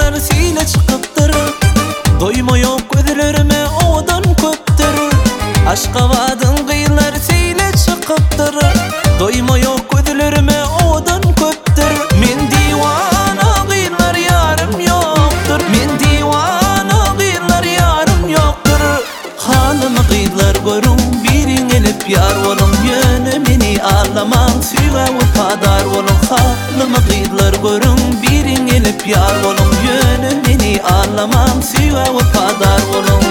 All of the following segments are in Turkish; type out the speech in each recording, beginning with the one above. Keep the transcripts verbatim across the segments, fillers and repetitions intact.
gıylar sile çıkıptır. Doyma yok gözlerime odan köptür. Aşkabadın gıylar sile çıkıptır. Doyma yok gözlerime odan köptür. Men divana gıylar yarım yoktur. Men divana gıylar yarım yoktur. Halımı gıylar görün birin elip yar olun. Yönü meni ağlamam süve vefadar olun. Halımı gıylar görün birin elip yar olun. Yönü meni ağlamam süve vefadar olun.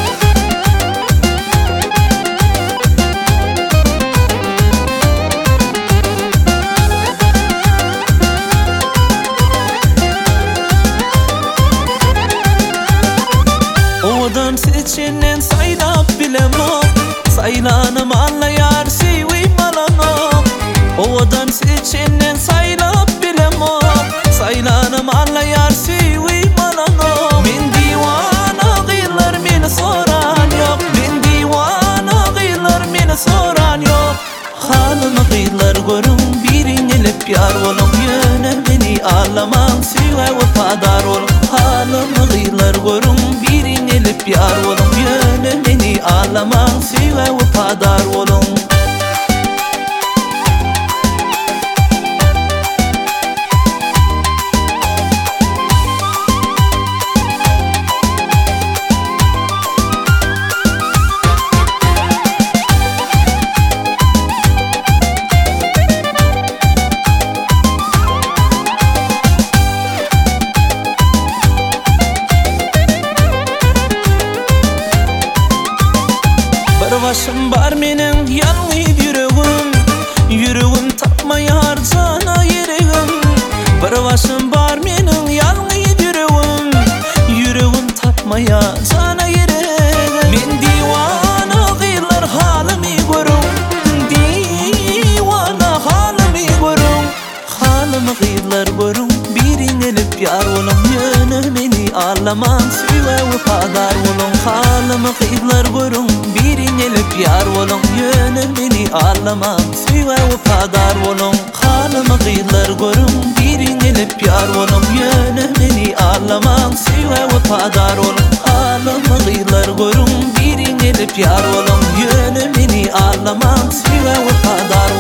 Odan seçenen saylap bilemem. Saylanım anlayar sivi malanım. Odan seçenen saylap bilemem. Saylanım anlayar sivi malanım. Men divana gıylar beni soran yok. Men divana gıylar beni soran yok. Halımı gıylar görün birin elip yar olun. Yönü beni ağlamam süve vefadar olun. Halımı gıylar görün birin elip yar olun. Yönü beni ağlamam süve vefadar olun. Başım var menin yalnız yüreğim. Yüreğim tapmayar sana yüreğim. Bir başım var menin yalnız yüreğim. Yüreğim tapmayar sana yüreğim. Men divana gıylar halimi görün. Divana halimi görün. Halimi gıylar görün birin elip yar olun. Yönü beni ağlamam süve vefadar olun. Halimi gıylar görün birin elip yar olun. Yönü beni ağlamam süve vefadar olun. Halimi gıylar görün birin elip yar olun. Yönü beni ağlamam süve vefadar olun. Halimi gıylar görün birin elip yar olun. Yönü beni ağlamam süve vefadar olun.